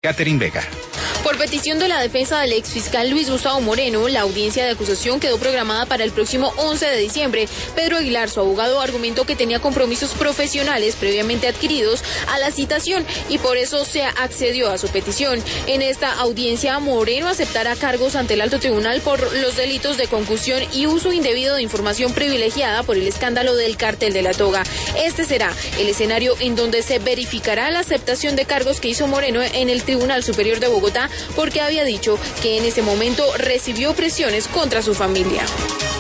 Catherine Vega. Por petición de la defensa del exfiscal Luis Gustavo Moreno, la audiencia de acusación quedó programada para el próximo 11 de diciembre. Pedro Aguilar, su abogado, argumentó que tenía compromisos profesionales previamente adquiridos a la citación y por eso se accedió a su petición. En esta audiencia, Moreno aceptará cargos ante el alto tribunal por los delitos de concusión y uso indebido de información privilegiada por el escándalo del Cártel de la Toga. Este será el escenario en donde se verificará la aceptación de cargos que hizo Moreno en el Tribunal Superior de Bogotá, porque había dicho que en ese momento recibió presiones contra su familia.